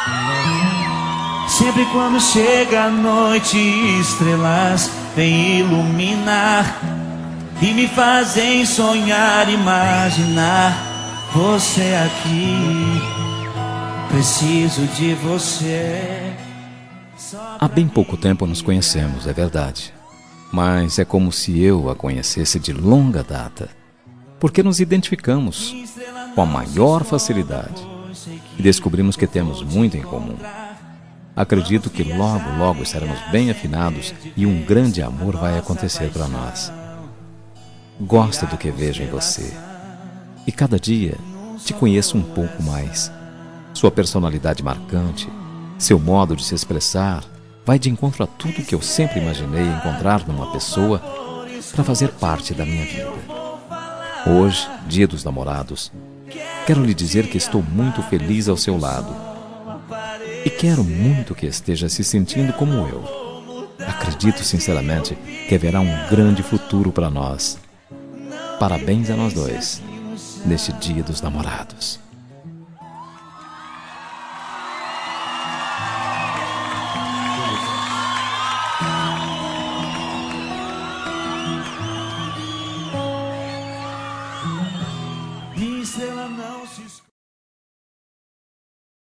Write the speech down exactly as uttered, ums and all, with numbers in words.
Sempre quando chega a noite, estrelas vêm iluminar e me fazem sonhar, imaginar você aqui. Preciso de você. Há bem pouco tempo nos conhecemos, é verdade. Mas é como se eu a conhecesse de longa data, porque nos identificamos com a maior facilidade e descobrimos que temos muito em comum. Acredito que logo, logo estaremos bem afinados e um grande amor vai acontecer para nós. Gosto do que vejo em você e cada dia te conheço um pouco mais. Sua personalidade marcante, seu modo de se expressar, vai de encontro a tudo que eu sempre imaginei encontrar numa pessoa para fazer parte da minha vida. Hoje, dia dos namorados, quero lhe dizer que estou muito feliz ao seu lado e quero muito que esteja se sentindo como eu. Acredito sinceramente que haverá um grande futuro para nós. Parabéns a nós dois, neste dia dos namorados.